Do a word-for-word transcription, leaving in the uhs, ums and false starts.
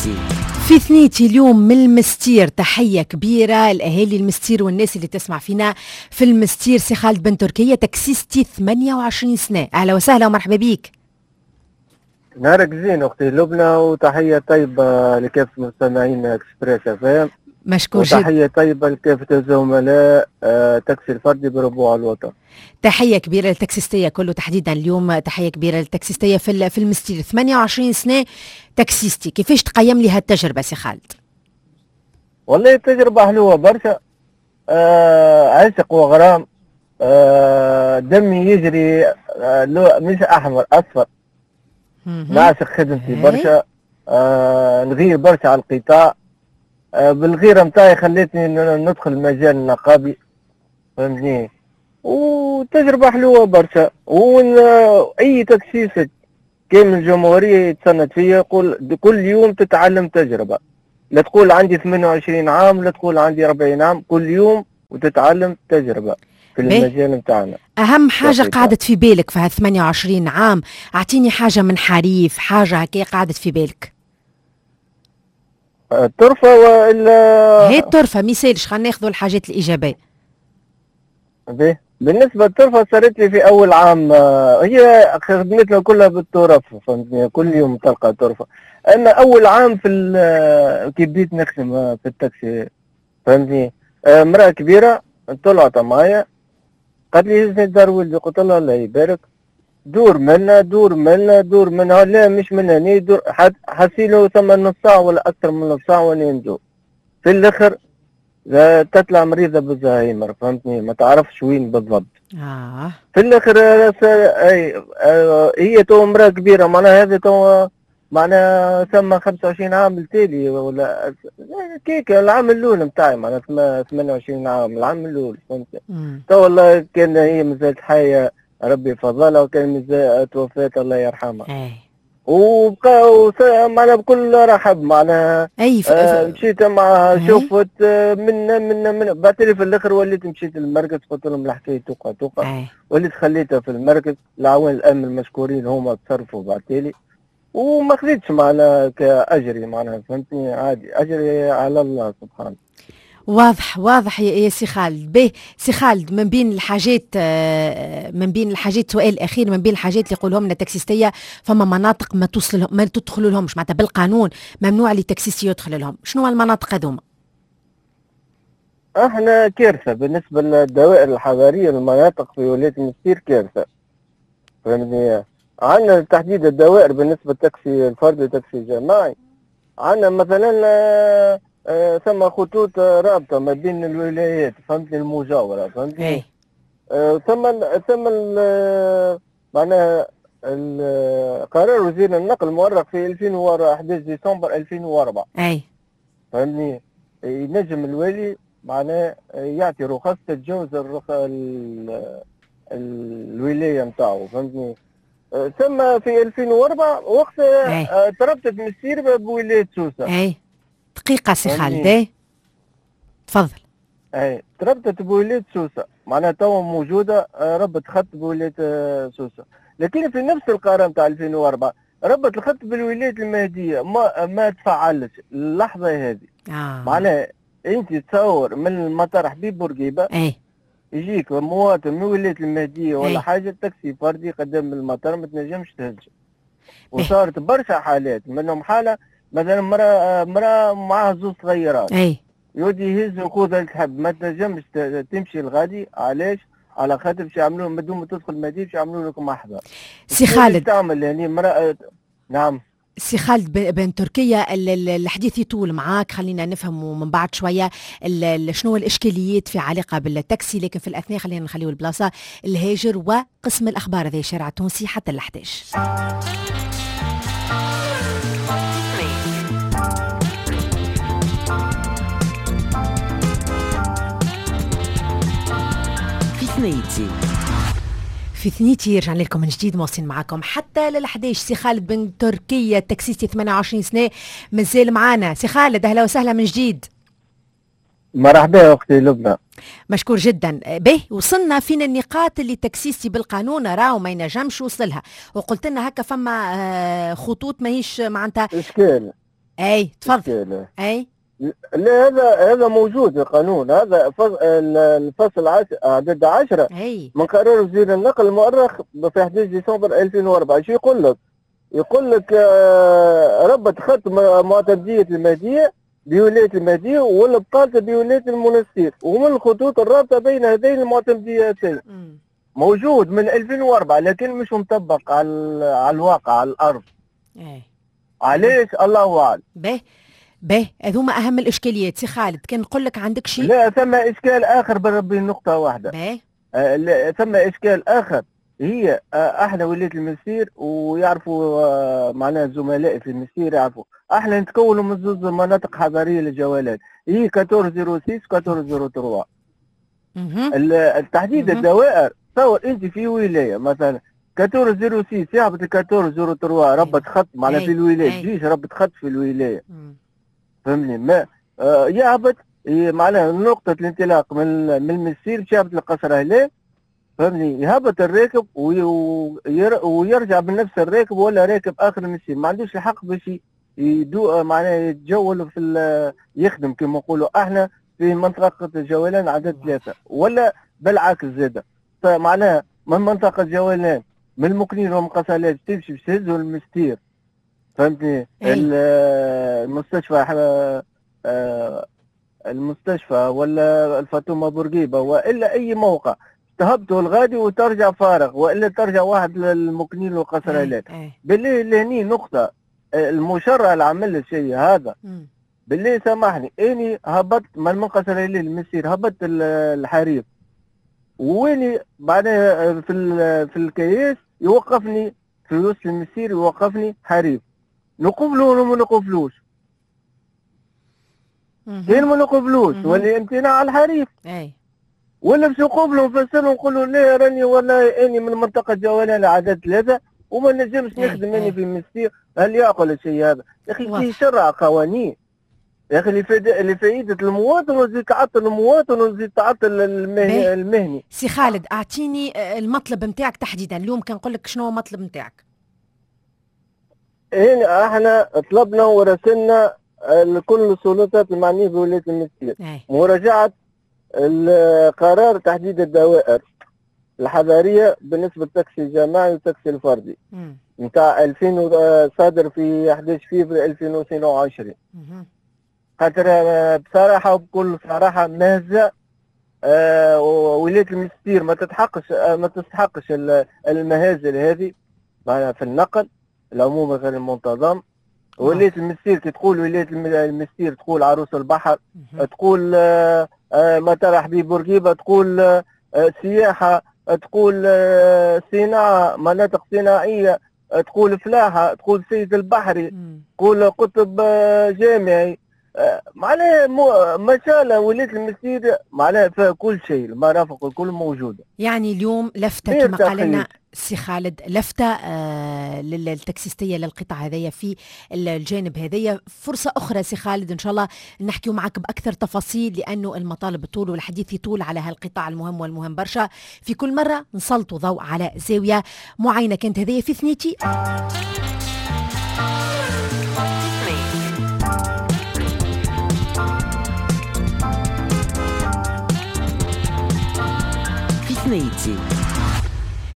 ثنيتي. في ثنيتي اليوم من المستير تحية كبيرة الأهالي المستير والناس اللي تسمع فينا في المستير. سي خالد بن تركية تاكسيستي ثمانية وعشرين سنة، أهلا وسهلا ومرحبا بيك. نهارك زين أختي لبنى، وتحية طيبة لكافة مستمعين إكسبريس اف ام، مشكور جدا. وتحية طيبة لكافة الزملاء آه تاكسي الفردي بربوع الوطن. تحية كبيرة للتاكسيستية كله تحديدا اليوم، تحية كبيرة للتاكسيستية في في المستير. ثمانية وعشرين سنة تاكسيستي، كيفاش تقيم لي هالتجربة سي خالد؟ والله تجربة حلوة برشا، آه عشق وغرام، آه دمي يجري، آه مش أحمر أصفر. نعشق خدمتي برشا، آه نغير برشا على القطاع، آه بالغيرة متاعي خليتني ندخل مجال النقابي، فهمتني، وتجربة حلوة برشا. وأي تاكسيست كامل الجمهورية يتصنت فيا، يقول كل يوم تتعلم تجربة، لا تقول عندي ثمانية وعشرين عام، لا تقول عندي أربعين عام، كل يوم وتتعلم تجربة في المجال متاعنا. أهم حاجة قعدت في بالك في هال ثمانية وعشرين عام، أعطيني حاجة من حريف، حاجة هكي قعدت في بالك. الطرفة ولا هي الطرفة ميسالش، خلينا ناخذوا الحاجات الإيجابية. بالنسبة للطرفة صارت لي في أول عام، هي خدمتنا كلها بالطرف، فهمتني، كل يوم تلقى طرفة. أما أول عام في كي بديت نخدم في التاكسي، فهمتني، امرأة كبيرة طلعت معايا قالت لي هزني دار ولدي، قلت لها الله يبارك، دور منا دور منا دور منها، لا مش من هني دور، حسيله ثم نص ساعة ولا أكثر من نص ساعة وأنا ندور. في الآخر تطلع مريضة بالزهايمر، فهمتني، ما تعرفش وين بالضبط. آه. في الآخر أي آه هي تو امرأة كبيرة، معناها هذا تو معناها ثم خمسة وعشرين عام التالي ولا كيك العام الأول نتاعي، معناها ثمانية وعشرين عام العام الأول، فهمت. تو والله كان هي مازالت حية ربي يفضلها، وكان مازال توفات الله يرحمها. أي. وبقى معنا بكل رحب معناها. اي ف... آه مشيت معها، شفت آه منا منا منا بعتلي في الاخر وليت مشيت للمركز، قلت لهم الحكايه توقع توقع، وليت خليتها في المركز، العوان الامن المشكورين هما تصرفوا بعتلي، وما خذيتش معنا كاجري معناها، فهمتني، عادي اجري على الله سبحانه. واضح واضح يا سي خالد. به سي خالد، من بين الحاجات من بين الحاجات سؤال اخير، من بين الحاجات اللي يقولهم لنا التاكسيستيه، فما مناطق ما توصل ما تدخلوا لهمش، معناتها بالقانون ممنوع للتاكسيستي يدخل لهم، شنو المناطق هذوما؟ احنا كارثه بالنسبه للدوائر الحضاريه، المناطق في ولايه المستير كارثه، فهمتني. عندنا تحديد الدوائر بالنسبه للتاكسي الفردي والتاكسي الجماعي، عندنا مثلا آه ثم خطوط رابطه ما بين الولايات، فهمتني، المجاوره، فهمتني. آه ثم ثم معناها قرار وزير النقل المؤرخ في ألفين وأحد عشر ديسمبر ألفين وأربعة، اي فهمتني، ينجم الوالي معناه يعطي رخص تتجاوز الولايه نتاعو، فهمتني. ثم في ألفين وأربعة وقتها تربطت مسير بولايه سوسه. اي دقيقه سي خالد، اي تفضل. اي تربطت بولايه سوسه، معناها توا موجوده ربط خط بولايه سوسه، لكن في نفس القرار نتاع ألفين وأربعة ربط الخط بالولايه المهديه، ما ما تفعلش اللحظه هذه. آه. معناها انت تصور من المطار حبيب بورقيبه، اي يجيك مواطن من ولايه المهديه ولا أي. حاجه، تاكسي فردي قدام المطار ما تنجمش تهج. وصارت برشا حالات، منهم حاله مثلا مراه مراه معاها زوج صغيرات، اي يودي يهز وخذها اللي تحب، ما تنجمش تمشي الغادي، علاش؟ على خاطر باش يعملوا مدوم تدخل المدينه باش يعملوا لكم محضر. سي خالد تعمل يعني مراه. نعم سي خالد بن تركية، الحديث يطول معاك، خلينا نفهم من بعد شوية شنو الإشكاليات في علاقة بالتاكسي، لكن في الأثناء خلينا نخليه البلاصة الهاجر وقسم الأخبار هذا الشارع التونسي حتى الأحد عشر. في ثنيتي في ثنيتي رجعنا لكم من جديد، موصين معكم حتى للحديش. سي خالد بن تركية تاكسيستي ثمانية وعشرين سنة مازال معانا. سي خالد أهلا وسهلا من جديد. مرحبا أختي لبنى. مشكور جدا. به وصلنا فين النقاط اللي تاكسيستي بالقانون راهو ما ينجمش وصلها، وقلت لنا هكا فما خطوط ماهيش معناتها إشكال اي تفضل. إشكال. اي لا، هذا هذا موجود القانون هذا. فص- ال- الفصل عشر عدد عشرة اي من قرار وزير النقل المؤرخ في أحد عشر ديسمبر ألفين وأربعة. شو يقول لك؟ يقول لك آه، ربط خط م- معتمدية المهدية بولاية المهدية والبقالة بولاية المنستير ومن الخطوط الرابطة بين هذين المعتمديتين. مم. موجود من ألفين وأربعة لكن مش مطبق على ال- على الواقع على الأرض. اي علاش؟ الله أعلم. به به هذوما اهم الاشكاليات. سي خالد كان نقول لك عندك شيء. لا، ثم إشكال آخر بربي نقطة واحدة. به آه، لا، ثم إشكال آخر. هي آه، احنا ولاية المسير ويعرفوا آه، معناها الزملاء في المسير يعرفوا احنا نتكونوا من زوج مناطق حضرية للجولات. هي أربعة صفر ستة أربعة صفر ثلاثة. مهم. ال- التحديد مهم. الدوائر. تصور انت في ولايه مثلا أربعة صفر ستة يهبط أربعة صفر ثلاثة ربط خط معناها أي. في الولايه، أي. تجيش ربط خط في الولايه. مم. فهمني؟ ما آه يهبط ي- معناها نقطه الانطلاق من من المسير باش يهبط لقصر هلال. فهمني؟ يهبط الراكب وي- وير- ويرجع بنفس الراكب ولا راكب اخر المسير ما عندوش الحق باش يدو معناها يتجول في ال- يخدم كما نقولوا احنا في منطقه الجولان عدد ثلاثه، ولا بالعكس زاده. فمعناها من منطقه جولان من المكنين ومقصلات تمشي باش تهزوا المستير. فهمتني؟ أي. ال- المستشفى ح- آه، المستشفى ولا الفاطمه بورقيبه والا اي موقع تهبطوا الغادي وترجع فارغ، والا ترجع واحد للمكنين وقصر أي. هلال. أي. بالله لهني نقطه آه، المشرع اللي عمل الشيء هذا مم. بالله سامحني اني هبطت من منقصر الى المسير هبطت ال- الحريف ويني بعدها في ال- في الكياس يوقفني في وسط المسير يوقفني حريف. نقبلوا ولا ما نقبلوش؟ مهم. كاين ما نقبلوش مهم. ولا امتناع على الحريف، اي ولا باش نقبلوا نفسروا نقولوا لا راني والله اني من منطقه جولان عدد ثلاثه وما نجمش أي. نخدم أي. اني في المسير. هل يعقل الشيء هذا؟ يا اخي واضح. في شرع قوانين يا اخي لفائدة لفائدة المواطن وتزيد تعطل المواطن وتزيد تعطل المهني, باهي. المهني. سي خالد اعطيني آه، المطلب نتاعك تحديدا اليوم. كان نقول لك شنو هو المطلب نتاعك؟ هنا احنا طلبنا ورسلنا لكل السلطات المعنية بولاية المسير اي مراجعة القرار تحديد الدوائر الحضارية بالنسبة للتاكسي الجماعي والتاكسي الفردي مم. نتاع ألفين و- صادر في أحد عشر فبراير ألفين واثنين وعشرين. مهم. خاطر آه، بصراحة وبكل صراحة مهزة آه، ولاية المسير ما تتحقش آه، ما تستحقش ال- المهازل هذه معناها في النقل العمومي غير المنتظم. ولاية المسير كي تقول ولاية الم- المسير تقول عروس البحر، مهم. تقول آه، آه، مطار حبيب بورقيبة، تقول آه، آه، سياحة، تقول آه، صناعة مناطق صناعية، آه، تقول فلاحة، تقول سيد البحري، مم. تقول قطب آه، جامعي. آه، معناها مو- ما شاء الله ولاية المسير معناها فيها كل شيء المرافق الكل موجودة. يعني اليوم لفتة غير كما قال لنا تخيل. سي خالد، لفتة آه لل- للتكسيستية للقطاع هذايا في ال- الجانب هذايا. فرصة أخرى سي خالد إن شاء الله نحكيو معك بأكثر تفاصيل لأنه المطالب طول والحديث يطول على هالقطاع المهم والمهم برشا. في كل مرة نسلطوا ضوء على زاوية معينة. كانت هذه في ثنيتي في ثنيتي